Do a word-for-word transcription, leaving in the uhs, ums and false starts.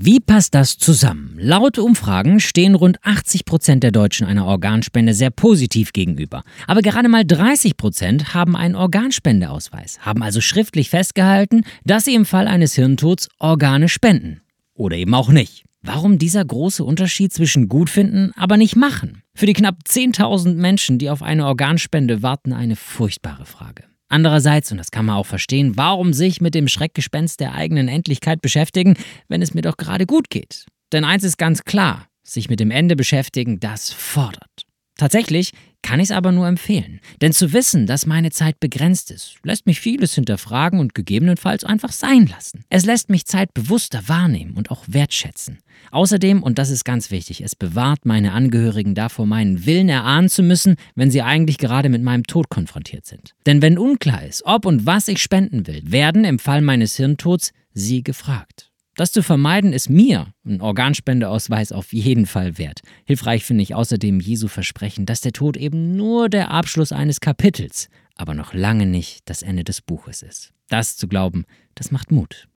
Wie passt das zusammen? Laut Umfragen stehen rund achtzig Prozent der Deutschen einer Organspende sehr positiv gegenüber. Aber gerade mal dreißig Prozent haben einen Organspendeausweis, haben also schriftlich festgehalten, dass sie im Fall eines Hirntods Organe spenden. Oder eben auch nicht. Warum dieser große Unterschied zwischen gut finden, aber nicht machen? Für die knapp zehntausend Menschen, die auf eine Organspende warten, eine furchtbare Frage. Andererseits, und das kann man auch verstehen, warum sich mit dem Schreckgespenst der eigenen Endlichkeit beschäftigen, wenn es mir doch gerade gut geht? Denn eins ist ganz klar, sich mit dem Ende beschäftigen, das fordert. Tatsächlich kann ich es aber nur empfehlen. Denn zu wissen, dass meine Zeit begrenzt ist, lässt mich vieles hinterfragen und gegebenenfalls einfach sein lassen. Es lässt mich Zeit bewusster wahrnehmen und auch wertschätzen. Außerdem, und das ist ganz wichtig, es bewahrt meine Angehörigen davor, meinen Willen erahnen zu müssen, wenn sie eigentlich gerade mit meinem Tod konfrontiert sind. Denn wenn unklar ist, ob und was ich spenden will, werden im Fall meines Hirntods sie gefragt. Das zu vermeiden, ist mir ein Organspendeausweis auf jeden Fall wert. Hilfreich finde ich außerdem Jesu Versprechen, dass der Tod eben nur der Abschluss eines Kapitels, aber noch lange nicht das Ende des Buches ist. Das zu glauben, das macht Mut.